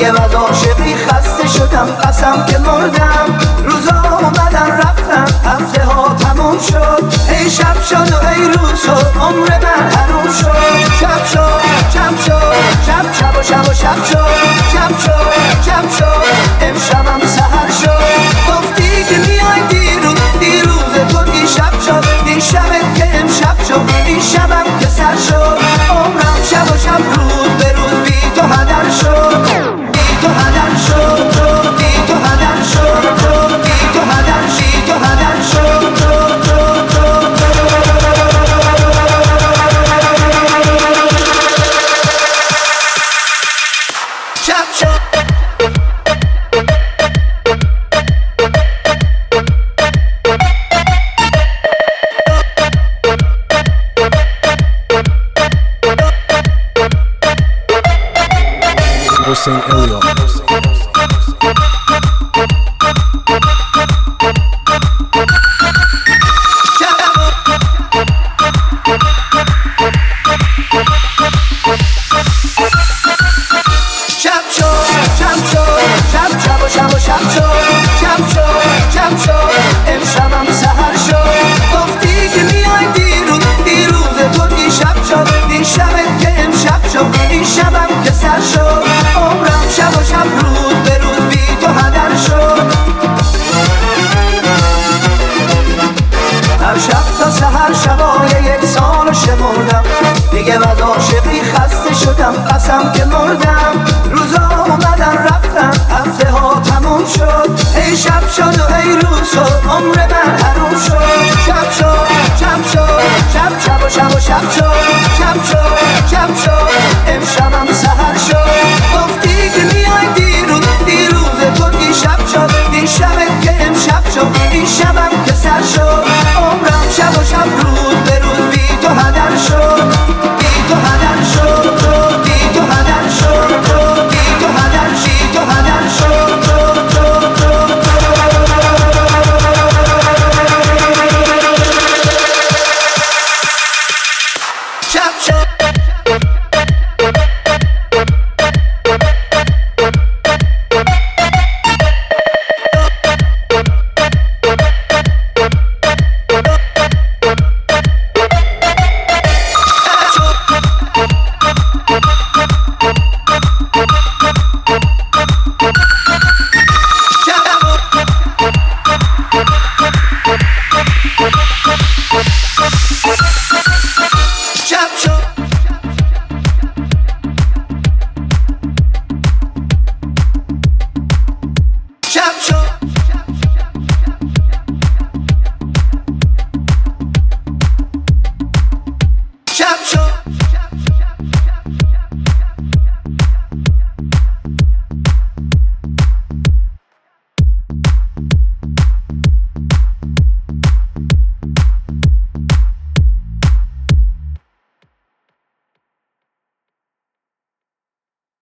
دیگه از عاشقی خسته شدم، قسم که مردم. روزا اومدن رفتن، هفته ها تموم شد. ای شب شد و ای روز شد، عمر من حروم شد. شب شد شب شد شب شب و شب و شب شد. شب شد شب شد امشبم سحر شد. گفتی که میای دیروز تو دیشب شد. این شبت که امشب شد، این شبم که سر شد. عمرم شب و شب روز به روز بی تو هدر شد. بی تو هدر شد، بی تو هدر شد، بی تو هدر شد، بی تو هدر شد. شب شد Hussein Elliott. شب شد شب شد شب شب و شب و شب شد.